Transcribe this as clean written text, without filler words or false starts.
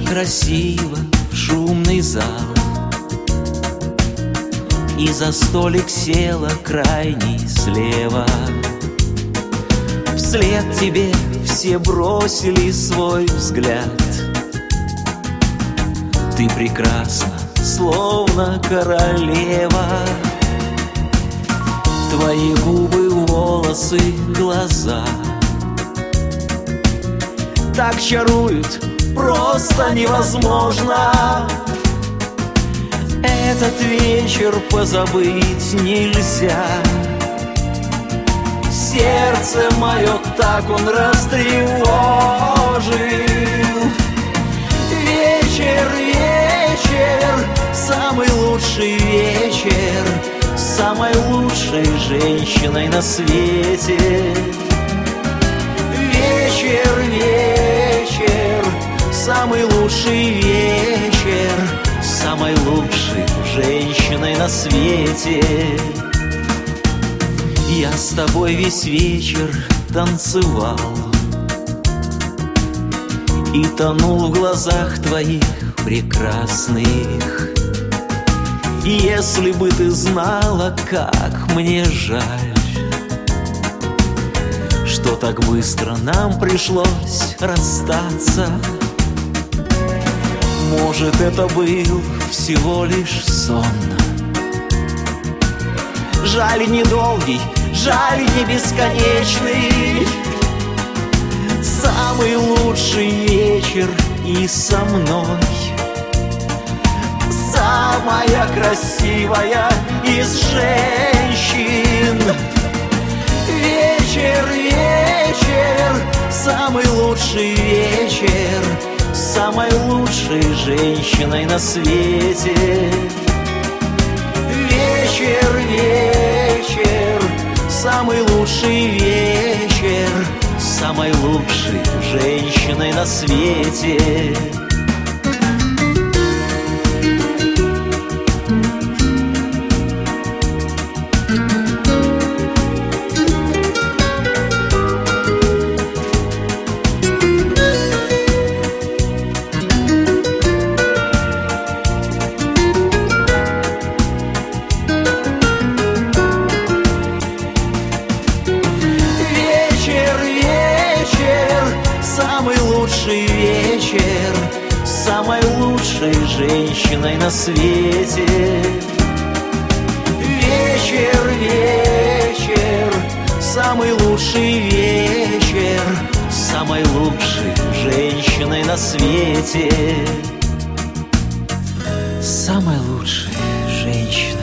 красиво в шумный зал, и за столик села крайний слева. Вслед тебе все бросили свой взгляд. Ты прекрасна, словно королева. Твои губы, волосы, глаза так чаруют, просто невозможно. Этот вечер позабыть нельзя. Сердце мое так он растревожил. Вечер, вечер, самый лучший вечер с самой лучшей женщиной на свете. Вечер, вечер, самый лучший вечер с самой лучшей женщиной на свете. Я с тобой весь вечер танцевал и тонул в глазах твоих прекрасных. И если бы ты знала, как мне жаль, что так быстро нам пришлось расстаться. Может, это был всего лишь сон. Жаль, недолгий, жаль, не бесконечный. Самый лучший вечер и со мной. Самая красивая из женщин. Вечер, вечер, самый лучший вечер с самой лучшей женщиной на свете. Вечер, вечер, самый лучший вечер с самой лучшей женщиной на свете. Самый лучший вечер с самой лучшей женщиной на свете. Вечер, вечер, самый лучший вечер с самой лучшей женщиной на свете. Самой лучшей женщиной.